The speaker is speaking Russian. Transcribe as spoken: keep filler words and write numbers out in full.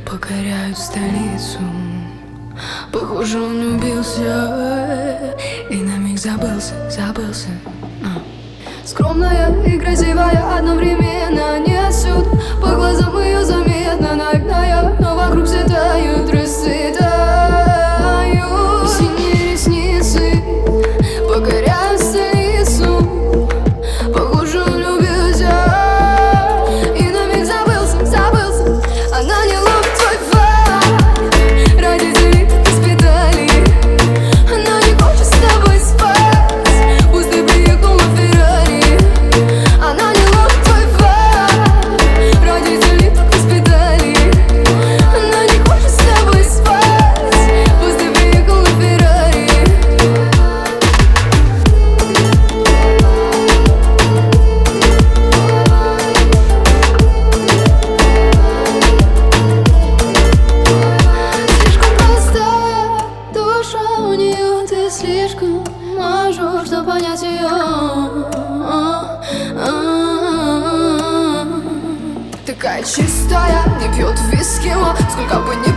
покоряют столицу. Похоже, он убился и на миг забылся, забылся. а. Скромная и красивая одновременно, не отсюда, по глазам ее заметно наивная, но вокруг все тают, расцветают. Синие ресницы покоряют столицу. Похоже, он любился и на миг забылся, забылся. Она не ловит твой вайб, родители так испытали. Она не хочет с тобой спать, пусть ты приехал на Феррари. Она не ловит твой вайб, родители так испытали. Она не хочет с тобой спать, пусть ты приехал на Феррари. Слишком простая душа у нее, ты слишком мажор, чтобы понять ее. Такая чистая, не пьет виски, сколько бы ни